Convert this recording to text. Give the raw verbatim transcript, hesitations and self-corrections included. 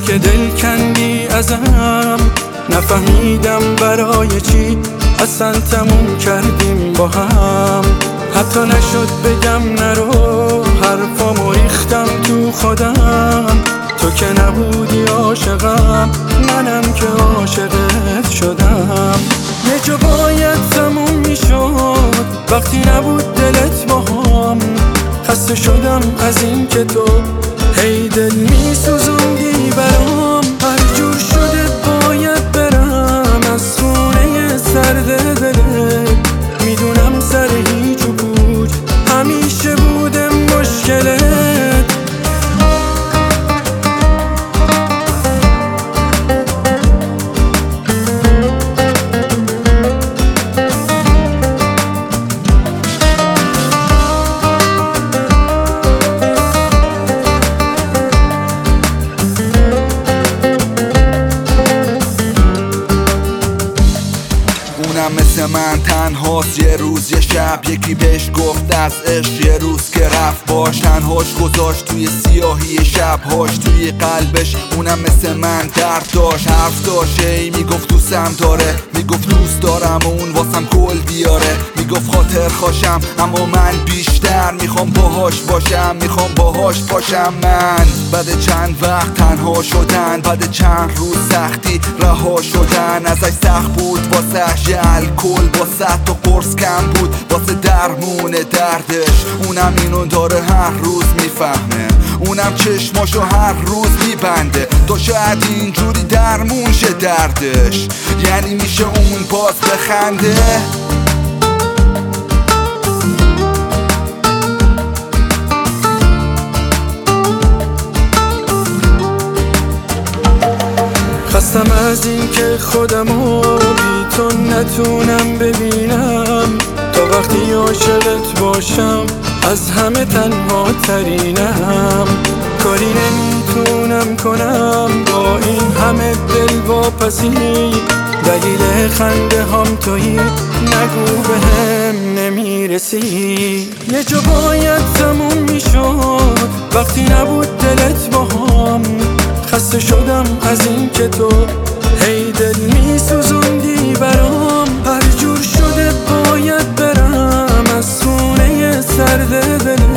که دل کندی ازم، نفهمیدم برای چی اصلا تموم کردیم با هم. حتی نشد بگم نرو، حرفامو ریختم تو خودم. تو که نبودی عاشقم، منم که عاشقت شدم. یه جا باید تموم میشد وقتی نبود دلت باهام. خسته شدم از این که تو هی دل میسوزوندی برام. هر جور شده باید برم از خونه سرد دلت. میدونم سر هیچ و پوچ همیشه بوده مشکلت. اونم مثل من تنهاست یه روز یه شب. یکی بهش گفت از عشق یه روز که رفت باش. تنهاش گذاشت توی سیاهی شبهاش توی قلبش. اونم مثل من درد داشت، حرف داشت، ای میگفت دوستم داره، میگفت دوست دارم و اون واسم کل بیاره. میگفت خاطر خوشم اما من بیشتر میخوام باهاش باشم، میخوام باهاش باشم من. بعد چند وقت تنها شدن، بعد چند روز سختی رها شدن. ازش سخت بود واسه یه الکل با صد تا قرص کم بود واسه درمون دردش. اونم اینو داره هر روز میفهمه، اونم چشماشو هر روز میبنده تا شاید اینجوری درمون شه دردش. یعنی میشه اون باز بخنده. خستم از این که خودمو بی تو نتونم ببینم. تا وقتی عاشقت باشم از همه تنها ترینم. کاری نمیتونم کنم با این همه دل واپسی. دلیل خنده هم تویی، نگو بهم نمیرسی. یه جا باید تموم میشد وقتی نبود دلت باهام. خسته شدم از این که تو هی دل میسوزوندی برام. هر جور شده باید برم از خونه سرد دلت.